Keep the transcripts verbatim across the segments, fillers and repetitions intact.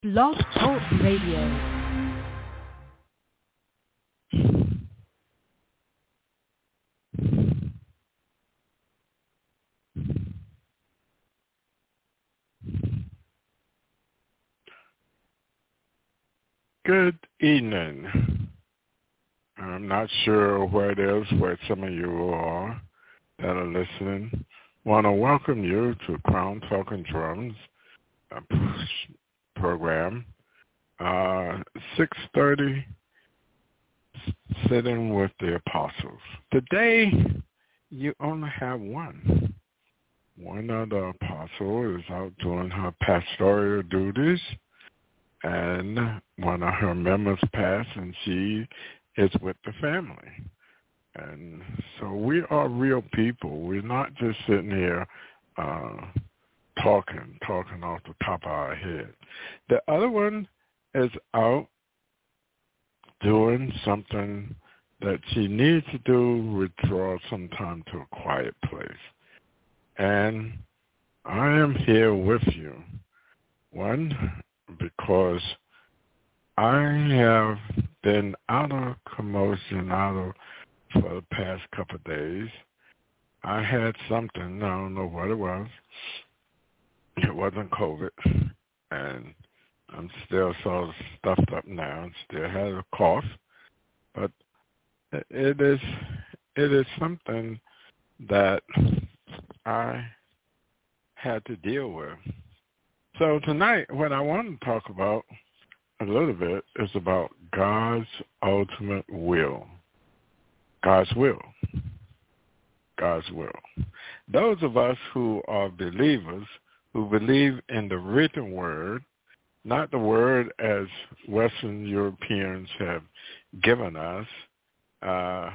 Blog Talk Radio. Good evening. I'm not sure where it is where some of you are that are listening. Want to welcome you to Crown Talking Drums uh, program. Uh, six thirty, Sitting with the Apostles. Today, you only have one. One of the apostle is out doing her pastoral duties, and one of her members passed, and she is with the family. And so we are real people. We're not just sitting here uh, talking, talking off the top of our head. The other one is out doing something that she needs to do, withdraw some time to a quiet place. And I am here with you. One, because I have been out of commotion, out of for the past couple of days. I had something, I don't know what it was. It wasn't COVID, and I'm still sort of stuffed up now and still have a cough, but it is it is something that I had to deal with. So tonight, what I want to talk about a little bit is about God's ultimate will. God's will. God's will. Those of us who are believers, who believe in the written word, not the word as Western Europeans have given us, uh,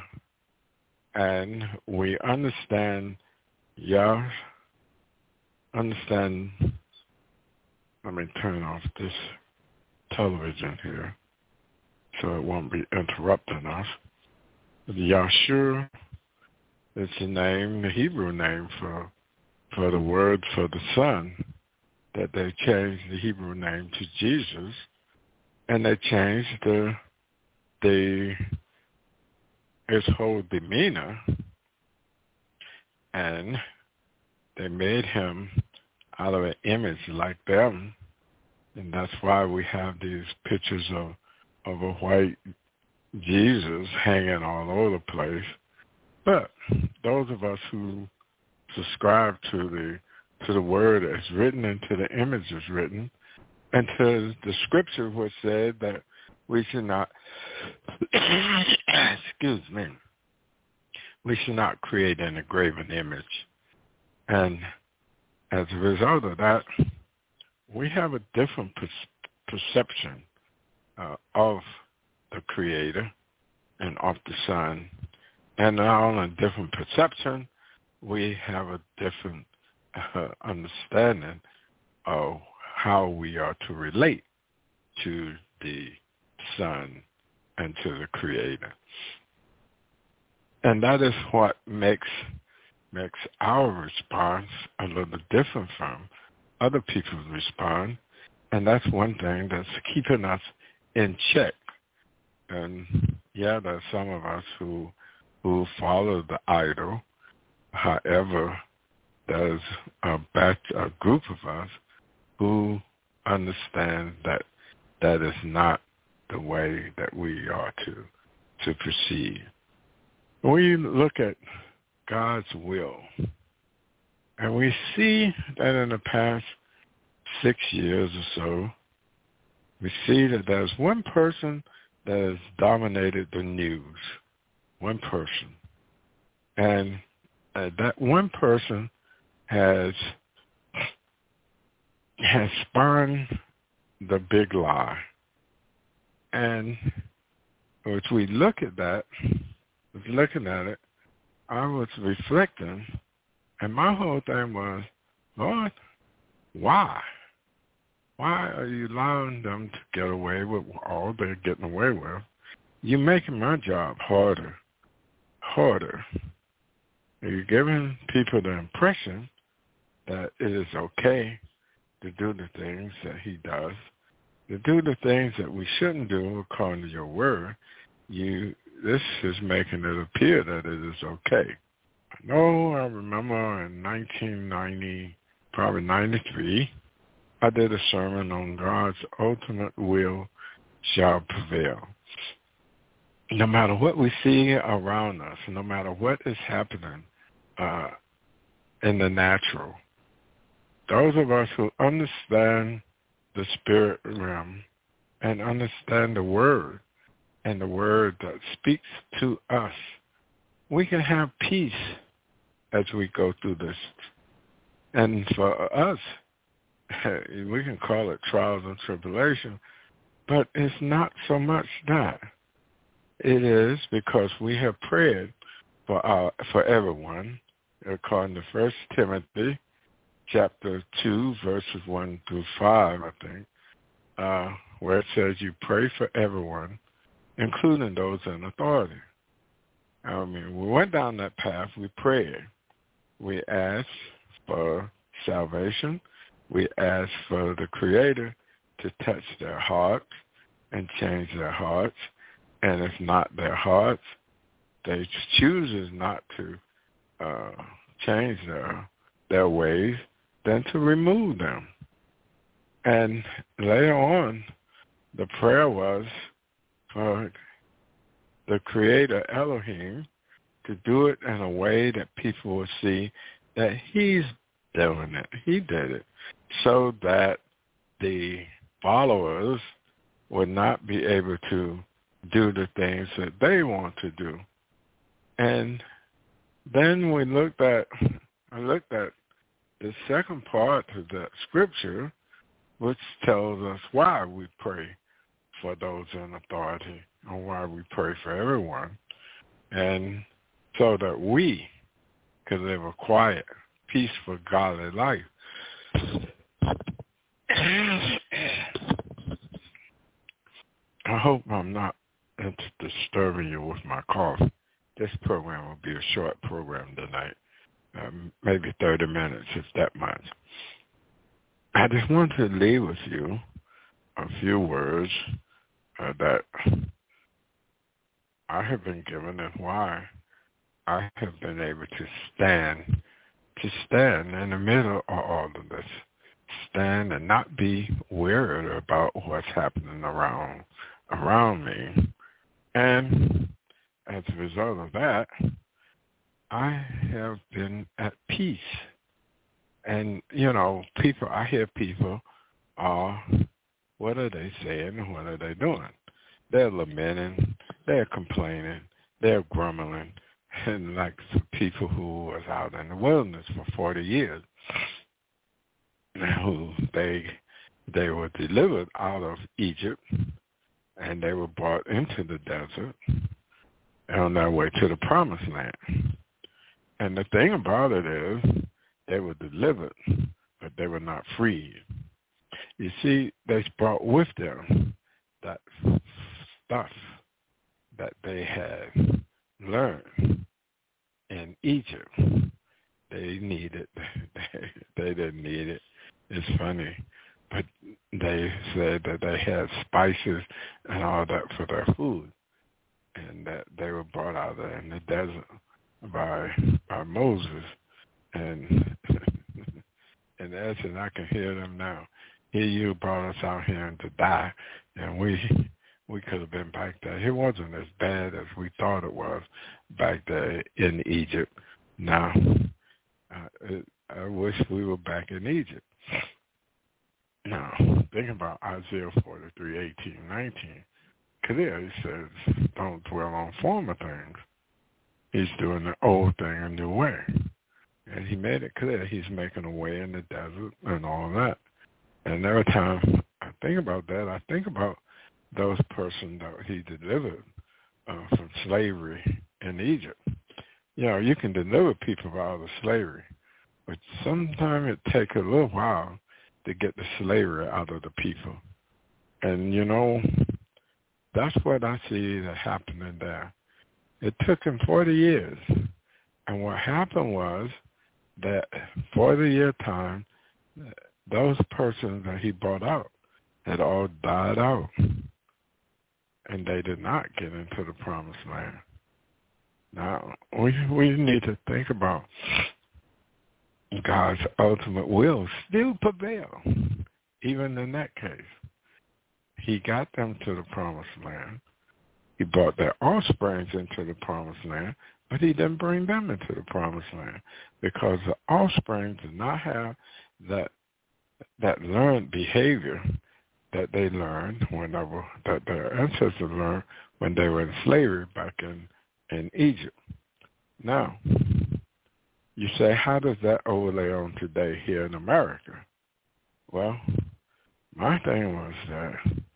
and we understand, yeah, understand, let me turn off this television here so it won't be interrupting us. Yahshua is the name, the Hebrew name for for the word for the Son, that they changed the Hebrew name to Jesus, and they changed the the his whole demeanor, and they made him out of an image like them, and that's why we have these pictures of of a white Jesus hanging all over the place. But those of us who subscribe to the to the word as written and to the image as written, and to the scripture which said that we should not excuse me, we should not create an engraven image. And as a result of that, we have a different per- perception uh, of the Creator and of the Son. And not only a different perception, we have a different uh, understanding of how we are to relate to the Son and to the Creator. And that is what makes makes our response a little different from other people's response. And that's one thing that's keeping us in check. And yeah, there's some of us who who follow the idol. However, there's a batch, a group of us who understand that that is not the way that we are to to proceed. When we look at God's will, and we see that in the past six years or so, we see that there's one person that has dominated the news, one person. And uh, that one person has has spawned the big lie. And as we look at that, was looking at it, I was reflecting, and my whole thing was, Lord, why? Why are you allowing them to get away with all they're getting away with? You're making my job harder, harder. You're giving people the impression that it is okay to do the things that he does, to do the things that we shouldn't do according to your word, you this is making it appear that it is okay. No, I remember in nineteen ninety, probably ninety-three, I did a sermon on God's ultimate will shall prevail. No matter what we see around us, no matter what is happening uh, in the natural, those of us who understand the spirit realm and understand the word and the word that speaks to us, we can have peace as we go through this. And for us, we can call it trials and tribulation, but it's not so much that. It is because we have prayed for our, for everyone, according to First Timothy chapter two, verses one through five, I think, uh, where it says you pray for everyone, including those in authority. I mean, we went down that path. We prayed. We asked for salvation. We asked for the Creator to touch their hearts and change their hearts. And if not their hearts, they chooses not to uh, change their their ways, then to remove them. And later on, the prayer was for the Creator Elohim to do it in a way that people will see that he's doing it. He did it so that the followers would not be able to do the things that they want to do. And then we looked at I looked at the second part of that scripture, which tells us why we pray for those in authority and why we pray for everyone, and so that we could live a quiet, peaceful, godly life. I hope I'm not into disturbing you with my cough. This program will be a short program tonight, um, maybe thirty minutes, if that much. I just want to leave with you a few words uh, that I have been given and why I have been able to stand, to stand in the middle of all of this, stand and not be worried about what's happening around around me. And as a result of that, I have been at peace. And, you know, people, I hear people, uh, what are they saying and what are they doing? They're lamenting, they're complaining, they're grumbling, and like some people who was out in the wilderness for forty years, who they they were delivered out of Egypt, and they were brought into the desert on their way to the promised land. And the thing about it is, they were delivered, but they were not freed. You see, they brought with them that stuff that they had learned in Egypt. They needed, they, they didn't need it. It's funny, but they said that they had spices and all that for their food, and that they were brought out there in the desert by by Moses. And in essence, I can hear them now. Here you brought us out here to die, and we we could have been back there. It wasn't as bad as we thought it was back there in Egypt. Now, uh, it, I wish we were back in Egypt. Now, think about Isaiah forty-three, eighteen, nineteen. Clear, he says, don't dwell on former things. He's doing the old thing a new way. And he made it clear he's making a way in the desert and all that. And every time I think about that, I think about those persons that he delivered uh, from slavery in Egypt. You know, you can deliver people out of slavery, but sometimes it takes a little while to get the slavery out of the people. And, you know, that's what I see that happening there. It took him forty years. And what happened was that forty-year time, those persons that he brought out, had all died out, and they did not get into the promised land. Now, we we need to think about God's ultimate will still prevail, even in that case. He got them to the promised land. He brought their offspring into the promised land, but he didn't bring them into the promised land because the offspring did not have that that learned behavior that they learned whenever, that their ancestors learned when they were in slavery back in, in Egypt. Now, you say, how does that overlay on today here in America? Well, my thing was that,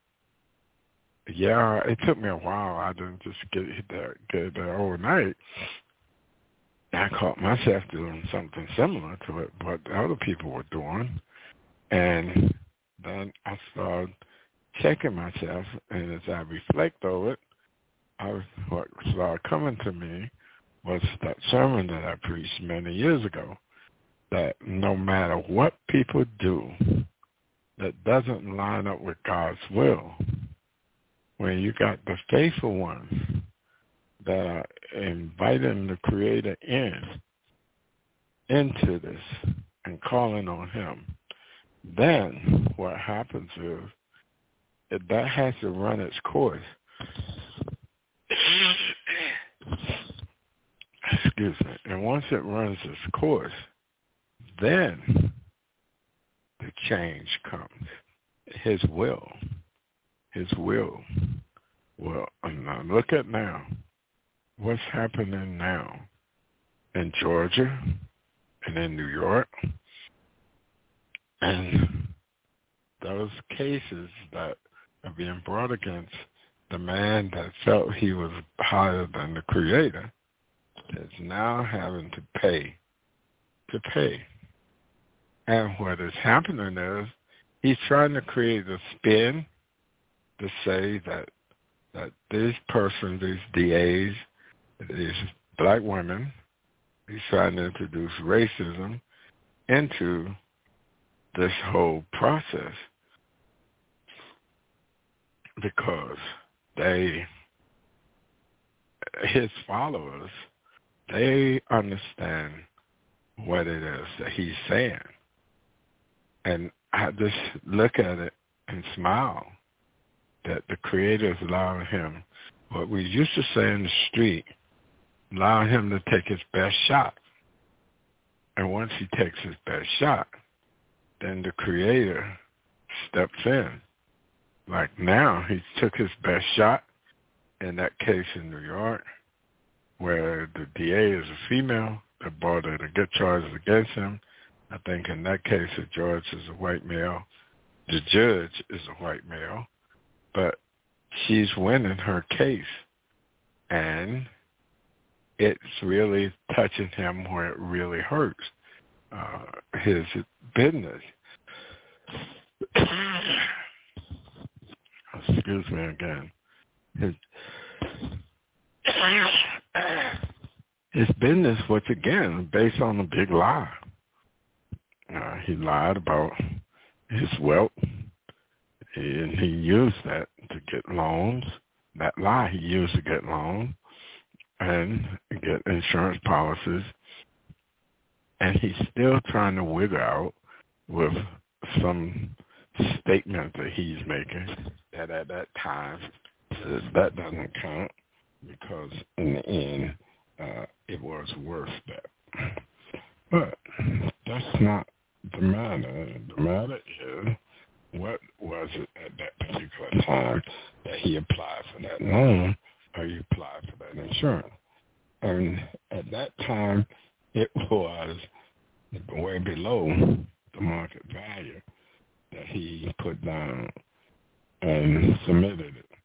yeah, it took me a while. I didn't just get there, get there overnight. I caught myself doing something similar to it, what the other people were doing. And then I started checking myself, and as I reflect over it, I was, what started coming to me was that sermon that I preached many years ago, that no matter what people do that doesn't line up with God's will, when you got the faithful ones that are inviting the Creator in, into this and calling on him, then what happens is that, that has to run its course. Excuse me. And once it runs its course, then the change comes. His will. His will. Well, now look at now. What's happening now in Georgia and in New York? And those cases that are being brought against the man that felt he was higher than the Creator is now having to pay, to pay. And what is happening is he's trying to create a spin to say that that these persons, these D As, these black women, he's trying to introduce racism into this whole process because they, his followers, they understand what it is that he's saying. And I just look at it and smile that the Creator is allowing him, what we used to say in the street, allowing him to take his best shot. And once he takes his best shot, then the Creator steps in. Like now, he took his best shot in that case in New York, where the D A is a female that brought her to get charges against him. I think in that case, the judge is a white male. The judge is a white male. But she's winning her case. And it's really touching him where it really hurts. Uh, his business. Excuse me again. His, his business, which again, based on a big lie. Uh, he lied about his wealth, and he used that to get loans. That lie he used to get loans and get insurance policies. And he's still trying to wiggle out with some statement that he's making that at that time that doesn't count because in the end uh, it was worth that. But that's not the matter. The matter is what was it at that particular time that he applied for that loan or he applied for that insurance. And at that time it was way below the market value that he put down and submitted it.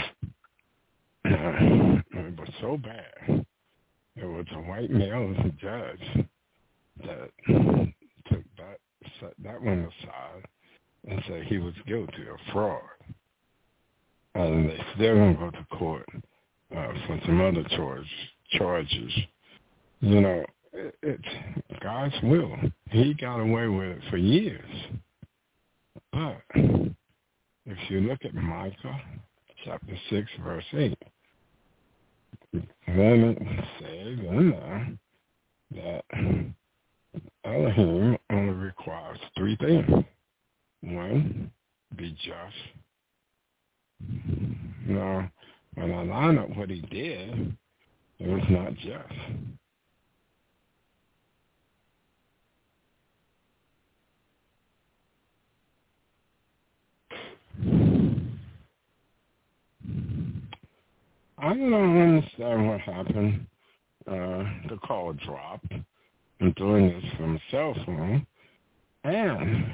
Uh, it was so bad. There was a white male judge that took that set that one aside and said he was guilty of fraud. And they still don't go to court uh, for some other charge, charges. You know, it, it's God's will. He got away with it for years. But If you look at Micah chapter six, verse eight, then it says in there that Elohim only requires three things. One, be just. Now, when I line up what he did, it was not just. I don't understand what happened. Uh, the call dropped. I'm doing this from a cell phone. And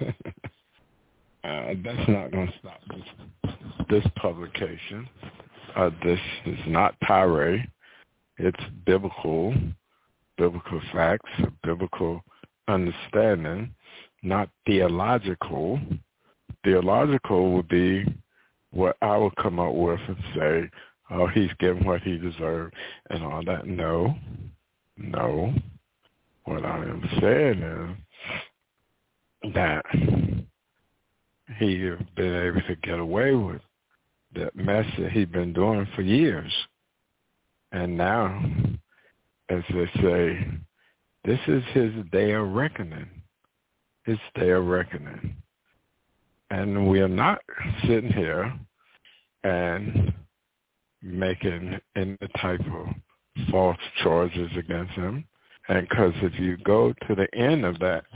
uh, that's not going to stop this, this publication. Uh, this is not tirade. It's biblical, biblical facts, biblical understanding, not theological. Theological would be what I would come up with and say, oh, he's getting what he deserved and all that. No, no. What I am saying is that he has been able to get away with that mess that he's been doing for years. And now, as they say, this is his day of reckoning, his day of reckoning. And we are not sitting here and making any type of false charges against him. And because if you go to the end of that,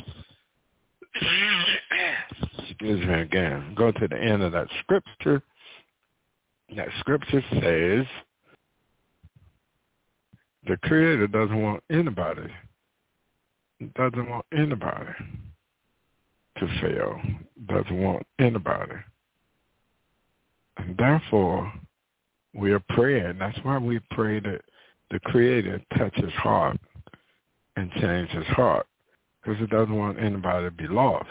excuse me again, go to the end of that scripture, that scripture says the Creator doesn't want anybody, doesn't want anybody to fail, doesn't want anybody. And therefore, we are praying. That's why we pray that the Creator touch his heart and change his heart, because it doesn't want anybody to be lost.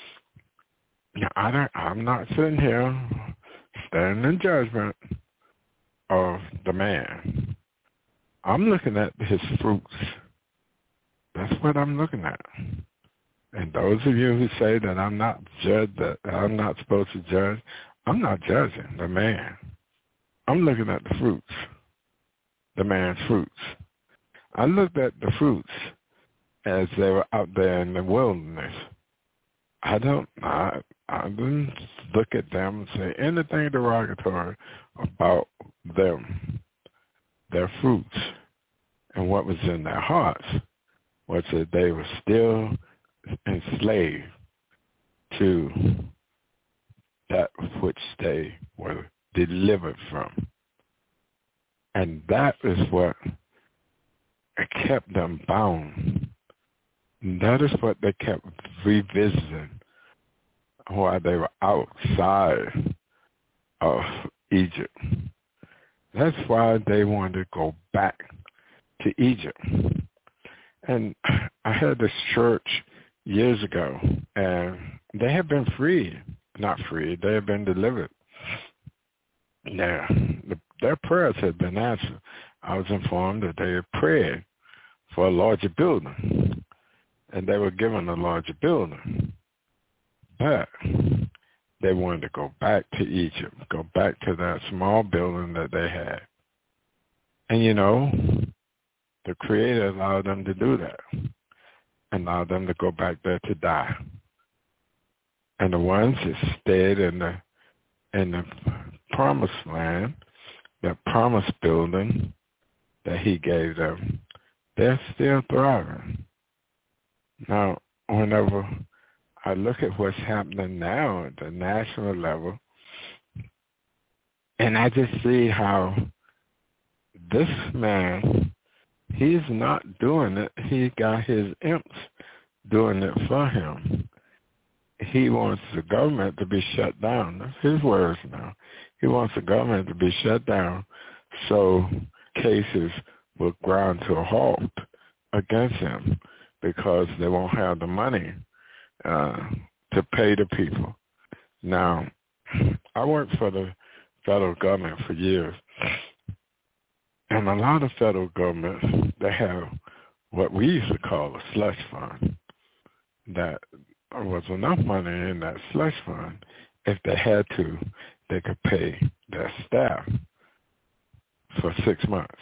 Now, I don't, I'm not sitting here standing in judgment of the man. I'm looking at his fruits. That's what I'm looking at. And those of you who say that I'm not judge, that I'm not supposed to judge, I'm not judging the man. I'm looking at the fruits, the man's fruits. I looked at the fruits as they were out there in the wilderness. I don't, I, I didn't look at them and say anything derogatory about them, their fruits, and what was in their hearts was that they were still enslaved to that which they were delivered from. And that is what kept them bound. And that is what they kept revisiting while they were outside of Egypt. That's why they wanted to go back to Egypt. And I had this church years ago, and they have been freed. Not freed, they have been delivered. Now, the, their prayers had been answered. I was informed that they had prayed for a larger building, and they were given a larger building. But they wanted to go back to Egypt, go back to that small building that they had. And, you know, the Creator allowed them to do that, allowed them to go back there to die. And the ones that stayed in the in the promised land, the promised building that he gave them, they're still thriving. Now, whenever I look at what's happening now at the national level, and I just see how this man, he's not doing it. He got his imps doing it for him. He wants the government to be shut down. That's his words now. He wants the government to be shut down so cases will grind to a halt against him because they won't have the money uh, to pay the people. Now, I worked for the federal government for years, and a lot of federal governments, they have what we used to call a slush fund. That there was enough money in that slush fund, if they had to, they could pay their staff for six months.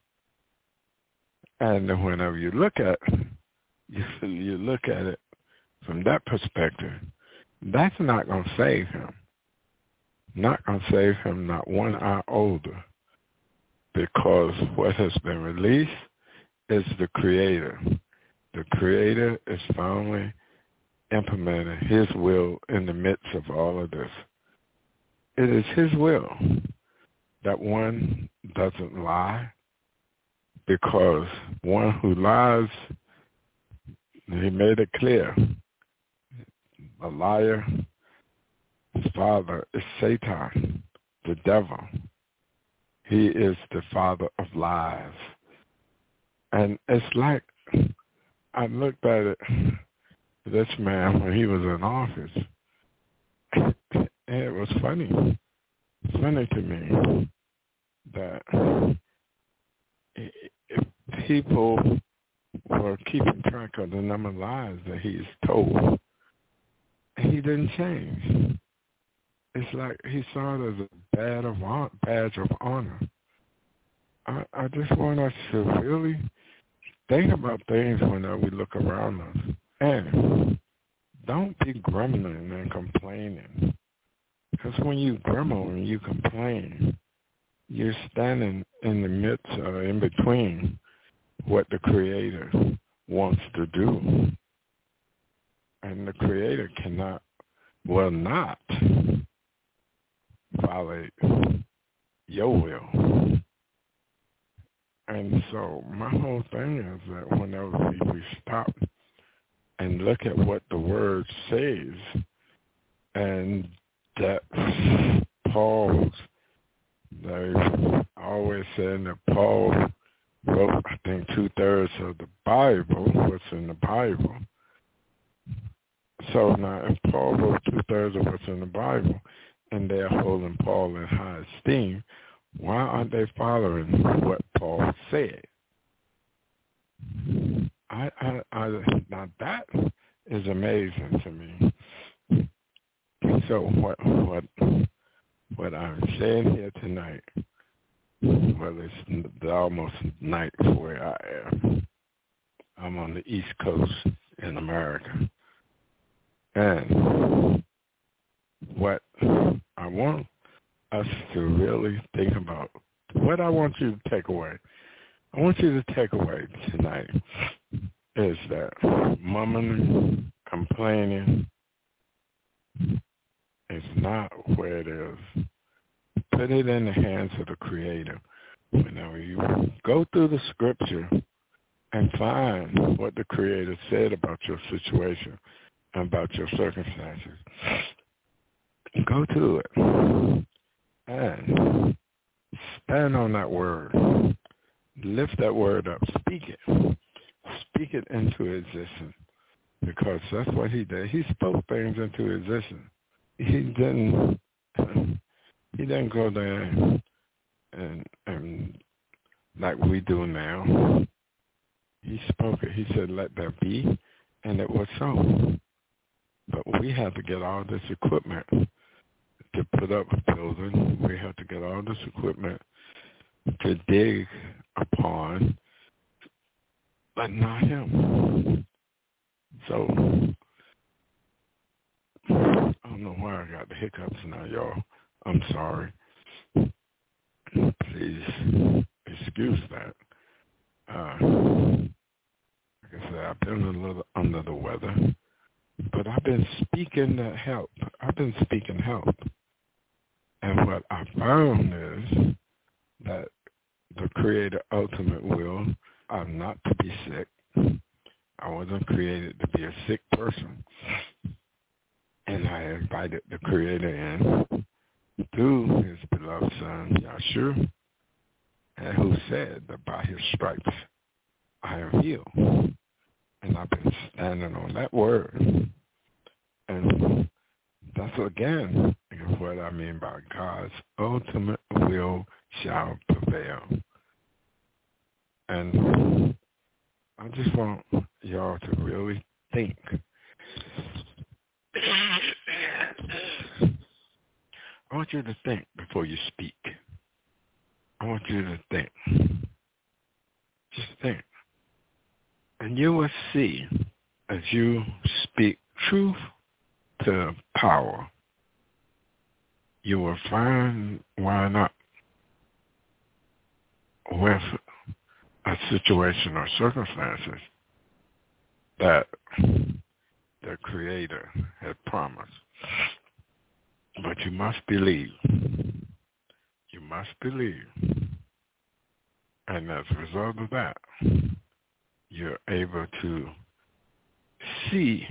And then whenever you look at you, you look at it from that perspective, that's not going to save him. Not going to save him not one iota, because what has been released is the Creator. The Creator is finally implementing his will in the midst of all of this. It is his will that one doesn't lie, because one who lies, he made it clear, a liar, his father is Satan, the devil. He is the father of lies. And it's like, I looked at it, this man, when he was in office, and it was funny, funny to me that if people were keeping track of the number of lies that he's told, he didn't change. It's like he saw it as a badge of honor. Badge of honor. I, I just want us to really think about things whenever we look around us. And don't be grumbling and complaining. Because when you grumble and you complain, you're standing in the midst or in between what the Creator wants to do. And the Creator cannot, will not violate your will. And so my whole thing is that whenever we, we stop and look at what the Word says, and that Paul's, they always saying that Paul wrote, I think, two-thirds of the Bible, what's in the Bible. So now if Paul wrote two-thirds of what's in the Bible, and they're holding Paul in high esteem, why aren't they following what Paul said? I, I, I, now that is amazing to me. So what, what, what I'm saying here tonight, well, it's almost night where I am. I'm on the East Coast in America, and what I want us to really think about, what I want you to take away, I want you to take away tonight is that mumbling, complaining is not where it is. Put it in the hands of the Creator. Whenever you go through the Scripture and find what the Creator said about your situation and about your circumstances, go to it and stand on that word. Lift that word up. Speak it. Speak it into existence, because that's what he did. He spoke things into existence. He didn't. He didn't go there and, and and like we do now. He spoke it. He said, "Let there be," and it was so. But we have to get all this equipment to put up a building. We have to get all this equipment to dig upon, but not him. So I don't know why I got the hiccups now, y'all. I'm sorry. Please excuse that. Uh, like I said, I've been a little under the weather, but I've been speaking that help. I've been speaking help. And what I found is that the Creator ultimate will are not to be sick. I wasn't created to be a sick person. And I invited the Creator in through his beloved Son, Yahshua, and who said that by his stripes I am healed. And I've been standing on that word. And that's, again, what I mean by God's ultimate will shall prevail. And I just want y'all to really think. I want you to think before you speak. I want you to think. Just think. And you will see as you speak truth to power, you will find wind up with a situation or circumstances that the Creator had promised. But you must believe. You must believe. And as a result of that, you're able to see.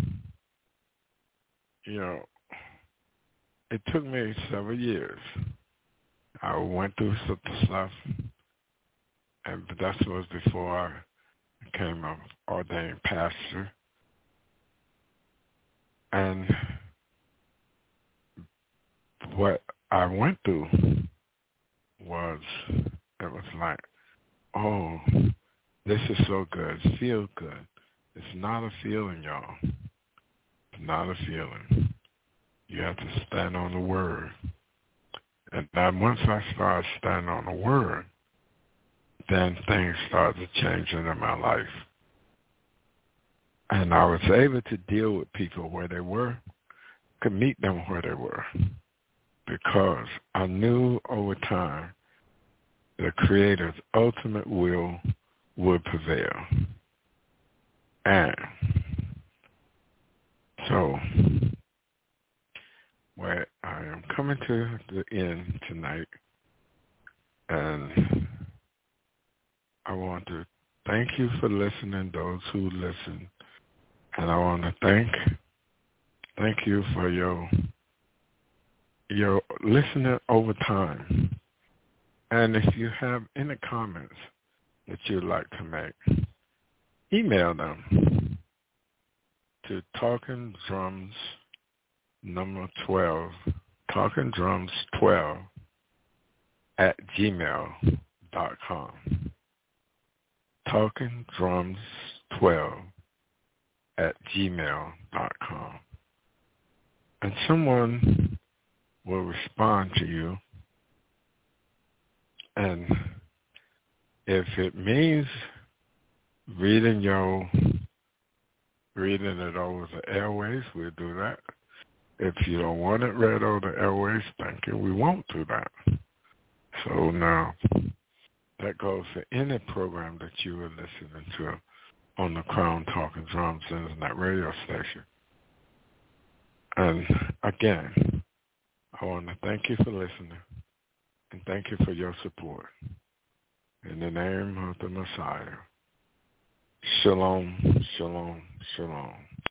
You know, it took me several years. I went through some stuff, and that was before I became an ordained pastor. And what I went through was, it was like, oh, this is so good. It feels good. It's not a feeling, y'all. It's not a feeling. You have to stand on the word. And then once I started standing on the word, then things started changing in my life. And I was able to deal with people where they were, could meet them where they were, because I knew over time the Creator's ultimate will would prevail. And so, where I am coming to the end tonight, and I want to thank you for listening, those who listen, and I want to thank thank you for your your listening over time. And if you have any comments that you'd like to make, email them to Talking Drums number twelve, Talking Drums twelve at gmail dot com. Talking Drums twelve at gmail dot com. And someone will respond to you. And if it means reading your reading it over the airways, we'll do that. If you don't want it read over the airways, thank you, we won't do that. So now that goes for any program that you are listening to on the Crown Talking Drums Internet radio station. And again, I want to thank you for listening and thank you for your support. In the name of the Messiah, shalom, shalom, shalom.